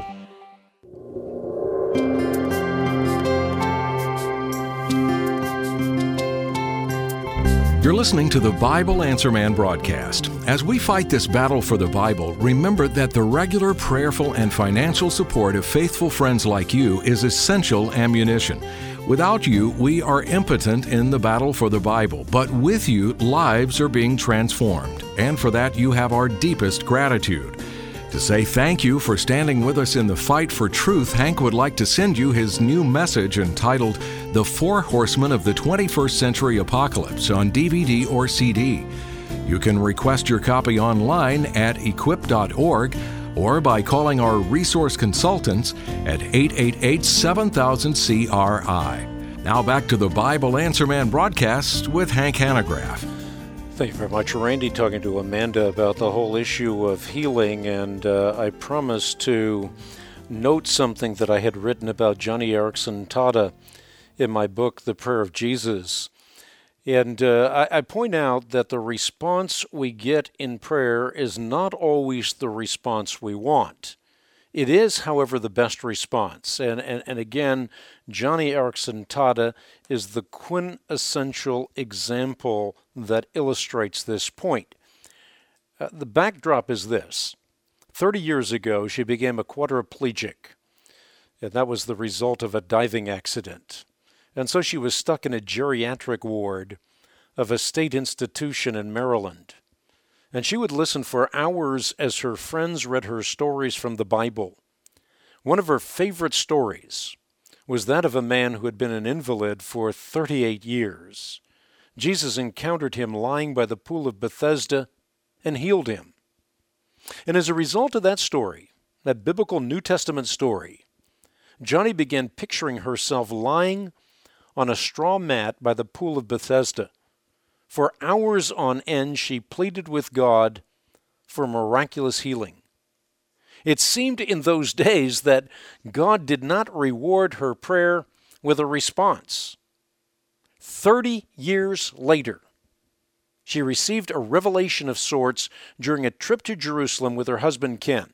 You're listening to the Bible Answer Man broadcast. As we fight this battle for the Bible, remember that the regular prayerful and financial support of faithful friends like you is essential ammunition. Without you, we are impotent in the battle for the Bible, but with you, lives are being transformed. And for that, you have our deepest gratitude. To say thank you for standing with us in the fight for truth, Hank would like to send you his new message entitled The Four Horsemen of the twenty-first Century Apocalypse on D V D or C D. You can request your copy online at equip dot org or by calling our resource consultants at eight eight eight, seven thousand, C R I. Now back to the Bible Answer Man broadcast with Hank Hanegraaff. Thank you very much, Randy, talking to Amanda about the whole issue of healing, and uh, I promised to note something that I had written about Joni Eareckson Tada in my book, The Prayer of Jesus. And uh, I, I point out that the response we get in prayer is not always the response we want. It is, however, the best response. And, and, and again, Joni Eareckson Tada is the quintessential example that illustrates this point. Uh, the backdrop is this. Thirty years ago, she became a quadriplegic, and that was the result of a diving accident. And so she was stuck in a geriatric ward of a state institution in Maryland. And she would listen for hours as her friends read her stories from the Bible. One of her favorite stories was that of a man who had been an invalid for thirty-eight years. Jesus encountered him lying by the pool of Bethesda and healed him. And as a result of that story, that biblical New Testament story, Johnny began picturing herself lying on a straw mat by the pool of Bethesda. For hours on end, she pleaded with God for miraculous healing. It seemed in those days that God did not reward her prayer with a response. Thirty years later, she received a revelation of sorts during a trip to Jerusalem with her husband Ken.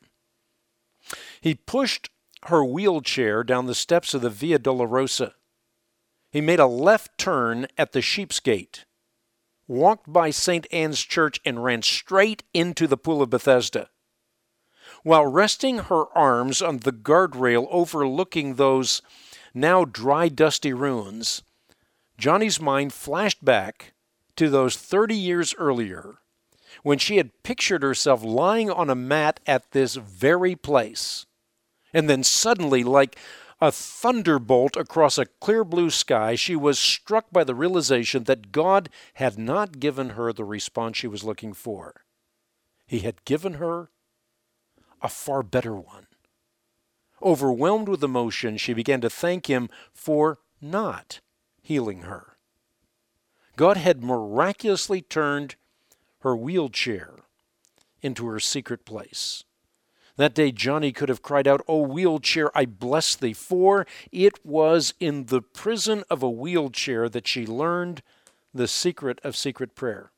He pushed her wheelchair down the steps of the Via Dolorosa. He made a left turn at the Sheep's Gate, walked by Saint Anne's Church, and ran straight into the pool of Bethesda. While resting her arms on the guardrail overlooking those now dry, dusty ruins, Johnny's mind flashed back to those thirty years earlier when she had pictured herself lying on a mat at this very place. And then suddenly, like a thunderbolt across a clear blue sky, she was struck by the realization that God had not given her the response she was looking for. He had given her a far better one. Overwhelmed with emotion, she began to thank him for not healing her. God had miraculously turned her wheelchair into her secret place. That day, Johnny could have cried out, "O wheelchair, I bless thee," for it was in the prison of a wheelchair that she learned the secret of secret prayer.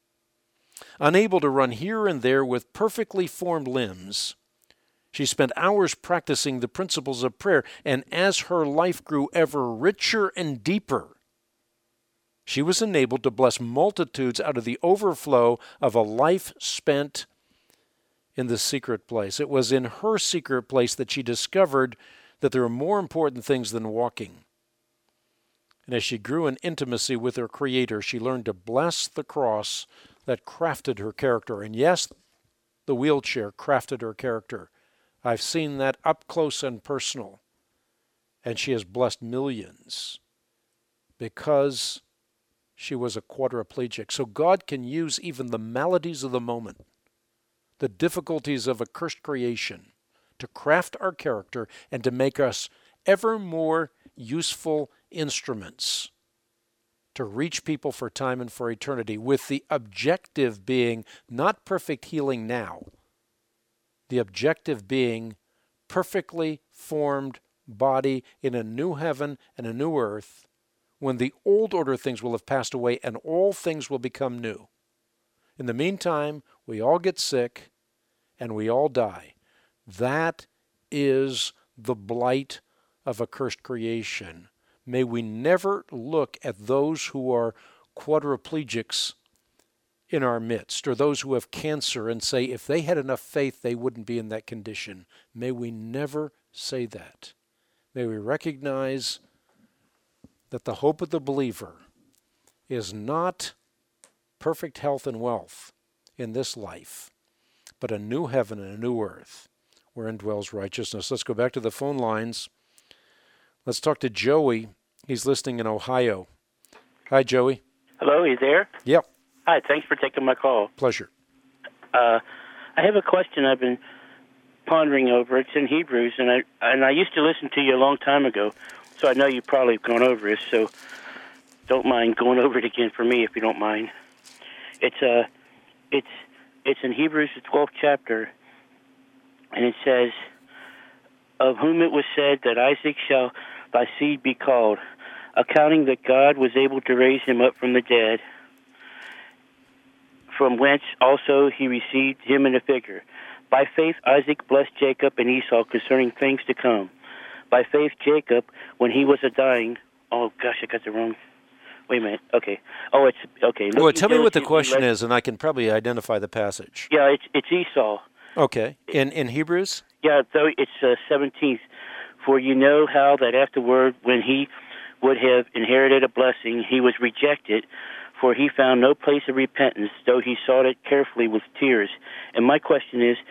Unable to run here and there with perfectly formed limbs, she spent hours practicing the principles of prayer, and as her life grew ever richer and deeper, she was enabled to bless multitudes out of the overflow of a life spent in the secret place. It was in her secret place that she discovered that there are more important things than walking. And as she grew in intimacy with her Creator, she learned to bless the cross that crafted her character. And yes, the wheelchair crafted her character. I've seen that up close and personal. And she has blessed millions because she was a quadriplegic. So God can use even the maladies of the moment, the difficulties of a cursed creation, to craft our character and to make us ever more useful instruments to reach people for time and for eternity, with the objective being not perfect healing now, the objective being perfectly formed body in a new heaven and a new earth, when the old order of things will have passed away and all things will become new. In the meantime, we all get sick and we all die. That is the blight of a cursed creation. May we never look at those who are quadriplegics in our midst, or those who have cancer, and say if they had enough faith, they wouldn't be in that condition. May we never say that. May we recognize that the hope of the believer is not perfect health and wealth in this life, but a new heaven and a new earth wherein dwells righteousness. Let's go back to the phone lines. Let's talk to Joey. He's listening in Ohio. Hi, Joey. Hello, you there? Yep. Hi, thanks for taking my call. Pleasure. Uh, I have a question I've been pondering over. It's in Hebrews, and I and I used to listen to you a long time ago, so I know you've probably gone over this, so don't mind going over it again for me if you don't mind. It's uh, it's it's in Hebrews, the twelfth chapter, and it says, "Of whom it was said that Isaac shall thy seed be called, accounting that God was able to raise him up from the dead, from whence also he received him in a figure. By faith Isaac blessed Jacob and Esau concerning things to come. By faith Jacob, when he was a dying..." Oh, gosh, I got the wrong... Wait a minute. Okay. Oh, it's... Okay. Well, tell me what the question is, and I can probably identify the passage. Yeah, it's it's Esau. Okay. In in Hebrews? Yeah, though it's uh, seventeenth. For you know how that afterward, when he would have inherited a blessing, he was rejected, for he found no place of repentance, though he sought it carefully with tears. And my question is,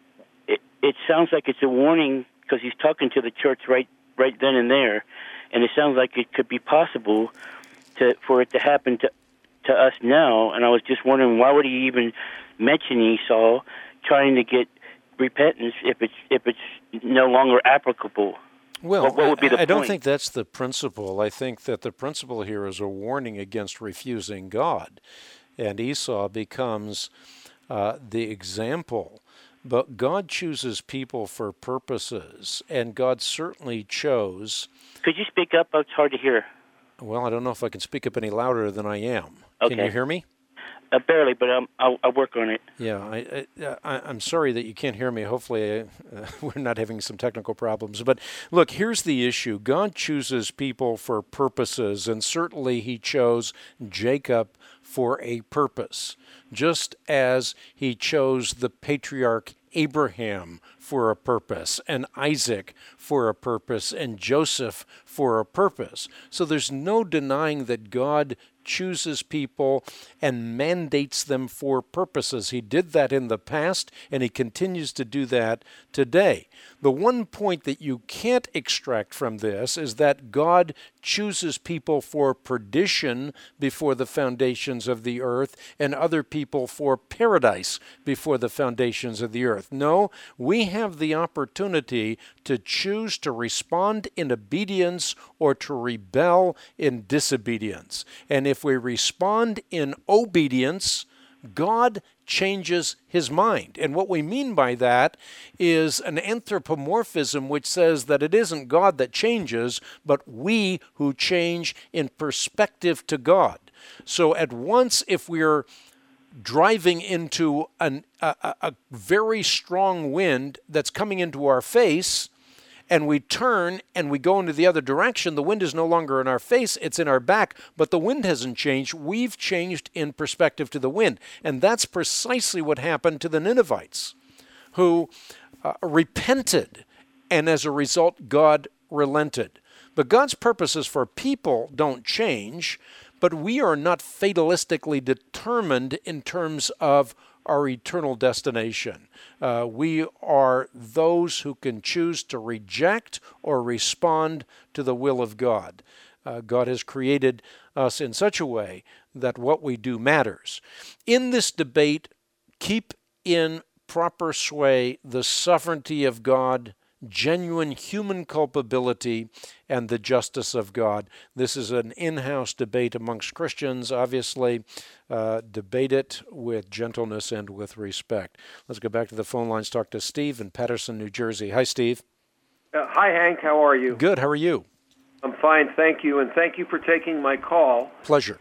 it, it sounds like it's a warning, because he's talking to the church right right then and there, and it sounds like it could be possible to for it to happen to to us now. And I was just wondering, why would he even mention Esau trying to get repentance if it's if it's no longer applicable? Well, what, what would be the I, I don't point? think that's the principle. I think that the principle here is a warning against refusing God, and Esau becomes uh, the example. But God chooses people for purposes, and God certainly chose. Could you speak up? It's hard to hear. Well, I don't know if I can speak up any louder than I am. Okay. Can you hear me? Uh, barely, but um, I'll, I'll work on it. Yeah, I, I, I, I'm sorry that you can't hear me. Hopefully, uh, we're not having some technical problems. But look, here's the issue. God chooses people for purposes, and certainly he chose Jacob for a purpose, just as he chose the patriarch Abraham for a purpose, and Isaac for a purpose, and Joseph for a purpose. So there's no denying that God chooses people and mandates them for purposes. He did that in the past, and he continues to do that today. The one point that you can't extract from this is that God chooses people for perdition before the foundations of the earth, and other people for paradise before the foundations of the earth. No, we have the opportunity to choose to respond in obedience or to rebel in disobedience. And if we respond in obedience, God changes his mind. And what we mean by that is an anthropomorphism which says that it isn't God that changes, but we who change in perspective to God. So at once, if we're driving into an, a, a very strong wind that's coming into our face, and we turn and we go into the other direction, the wind is no longer in our face, it's in our back, but the wind hasn't changed. We've changed in perspective to the wind. And that's precisely what happened to the Ninevites, who uh, repented, and as a result, God relented. But God's purposes for people don't change, but we are not fatalistically determined in terms of our eternal destination. Uh, we are those who can choose to reject or respond to the will of God. Uh, God has created us in such a way that what we do matters. In this debate, keep in proper sway the sovereignty of God, genuine human culpability, and the justice of God. This is an in-house debate amongst Christians, obviously. Uh, debate it with gentleness and with respect. Let's go back to the phone lines, talk to Steve in Patterson, New Jersey. Hi, Steve. Uh, hi, Hank. How are you? Good. How are you? I'm fine, thank you, and thank you for taking my call. Pleasure.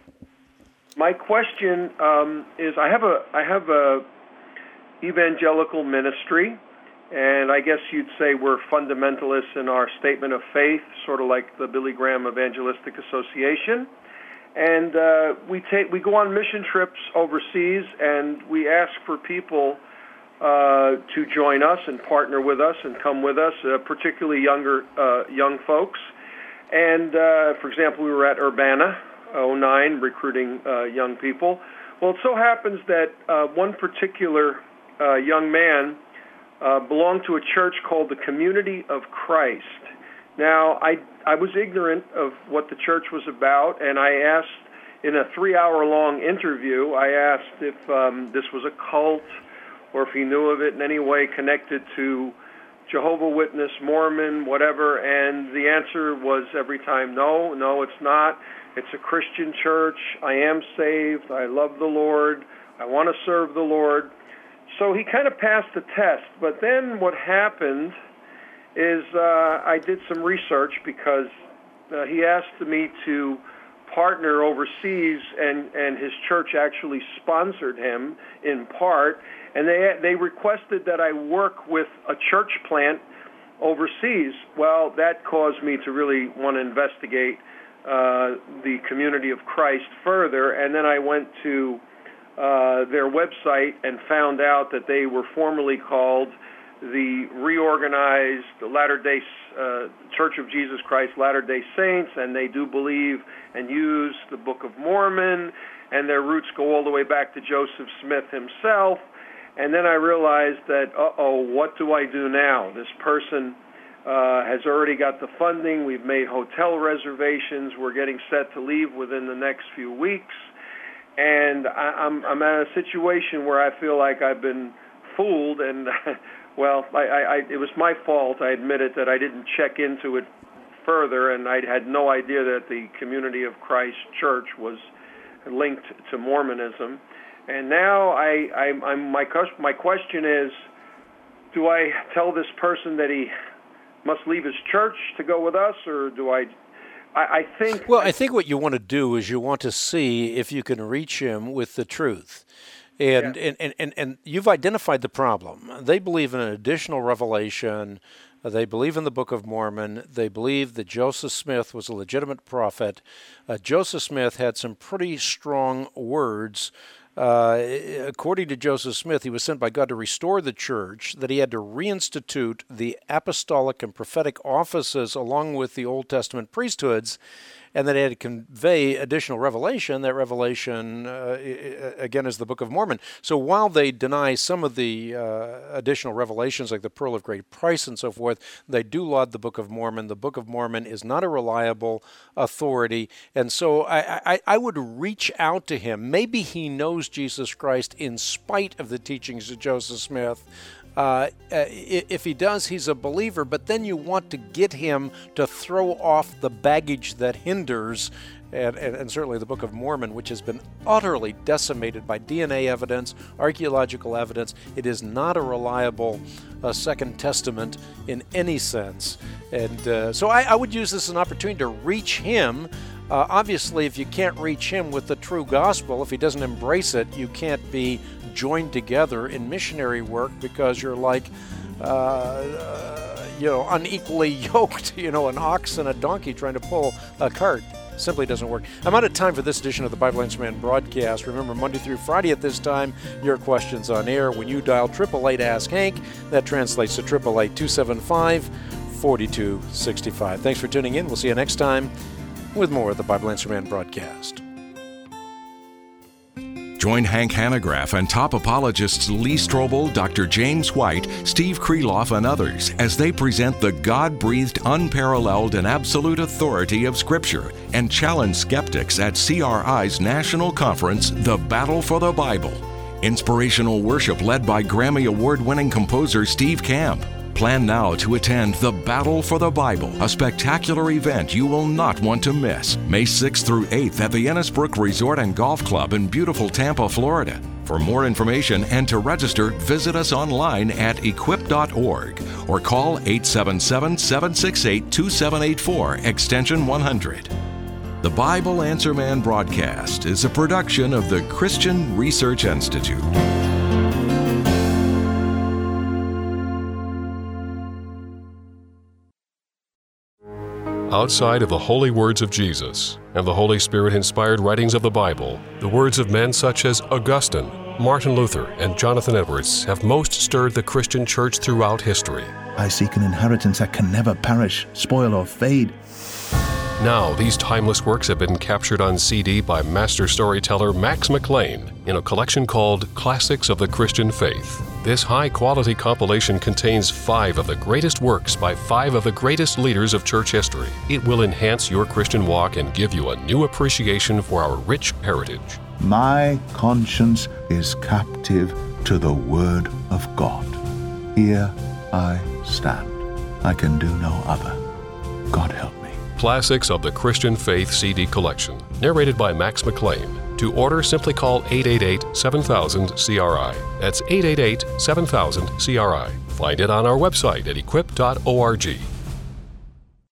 My question um, is, I have a I have a evangelical ministry, and I guess you'd say we're fundamentalists in our statement of faith, sort of like the Billy Graham Evangelistic Association. And uh, we take we go on mission trips overseas, and we ask for people uh, to join us and partner with us and come with us, uh, particularly younger uh, young folks. And uh, for example, we were at Urbana oh nine recruiting uh, young people. Well, it so happens that uh, one particular uh, young man uh, belonged to a church called the Community of Christ. Now, I, I was ignorant of what the church was about, and I asked, in a three-hour-long interview, I asked if um, this was a cult or if he knew of it in any way connected to Jehovah's Witness, Mormon, whatever, and the answer was every time, no, no, it's not. It's a Christian church. I am saved. I love the Lord. I want to serve the Lord. So he kind of passed the test, but then what happened is uh, I did some research because uh, he asked me to partner overseas, and, and his church actually sponsored him in part, and they they requested that I work with a church plant overseas. Well, that caused me to really want to investigate uh, the Community of Christ further, and then I went to uh, their website and found out that they were formerly called the Reorganized Latter-day uh, Church of Jesus Christ Latter-day Saints, and they do believe and use the Book of Mormon, and their roots go all the way back to Joseph Smith himself. And then I realized that, uh-oh, what do I do now? This person uh, has already got the funding. We've made hotel reservations. We're getting set to leave within the next few weeks. And I, I'm, I'm at a situation where I feel like I've been fooled, and well, I, I, it was my fault. I admit it, that I didn't check into it further, and I had no idea that the Community of Christ Church was linked to Mormonism. And now I, I, I'm, my, my question is, do I tell this person that he must leave his church to go with us, or do I... I, I think... Well, I think what you want to do is you want to see if you can reach him with the truth. And, yeah. and, and, and, and you've identified the problem. They believe in an additional revelation. They believe in the Book of Mormon. They believe that Joseph Smith was a legitimate prophet. Uh, Joseph Smith had some pretty strong words. Uh, according to Joseph Smith, he was sent by God to restore the church, that he had to reinstitute the apostolic and prophetic offices along with the Old Testament priesthoods, and that he had to convey additional revelation. That revelation, uh, again, is the Book of Mormon. So while they deny some of the uh, additional revelations, like the Pearl of Great Price and so forth, they do laud the Book of Mormon. The Book of Mormon is not a reliable authority. And so I, I, I would reach out to him. Maybe he knows Jesus Christ in spite of the teachings of Joseph Smith. Uh, if he does, he's a believer, but then you want to get him to throw off the baggage that hinders, and, and, and certainly the Book of Mormon, which has been utterly decimated by D N A evidence, archaeological evidence. It is not a reliable uh, Second Testament in any sense. And uh, so I, I would use this as an opportunity to reach him. Uh, obviously, if you can't reach him with the true gospel, if he doesn't embrace it, you can't be joined together in missionary work, because you're like, uh, uh, you know, unequally yoked, you know, an ox and a donkey trying to pull a cart. Simply doesn't work. I'm out of time for this edition of the Bible Answer Man broadcast. Remember, Monday through Friday at this time, your questions on air. When you dial eight eight eight Ask Hank, that translates to eight eight eight, two seven five, four two six five. Thanks for tuning in. We'll see you next time with more of the Bible Answer Man broadcast. Join Hank Hanegraaff and top apologists Lee Strobel, Doctor James White, Steve Kreloff, and others as they present the God-breathed, unparalleled, and absolute authority of Scripture and challenge skeptics at C R I's national conference, The Battle for the Bible. Inspirational worship led by Grammy Award-winning composer Steve Camp. Plan now to attend The Battle for the Bible, a spectacular event you will not want to miss. May sixth through eighth at the Innisbrook Resort and Golf Club in beautiful Tampa, Florida. For more information and to register, visit us online at equip dot org or call eight seven seven, seven six eight, two seven eight four, extension one hundred. The Bible Answer Man broadcast is a production of the Christian Research Institute. Outside of the holy words of Jesus and the Holy Spirit-inspired writings of the Bible, the words of men such as Augustine, Martin Luther, and Jonathan Edwards have most stirred the Christian church throughout history. I seek an inheritance that can never perish, spoil, or fade. Now, these timeless works have been captured on C D by master storyteller Max McLean in a collection called Classics of the Christian Faith. This high-quality compilation contains five of the greatest works by five of the greatest leaders of church history. It will enhance your Christian walk and give you a new appreciation for our rich heritage. My conscience is captive to the Word of God. Here I stand. I can do no other. God help me. Classics of the Christian Faith C D collection, narrated by Max McLean. To order, simply call eight eight eight, seven thousand, C R I. That's eight eight eight, seven thousand, C R I. Find it on our website at equip dot org.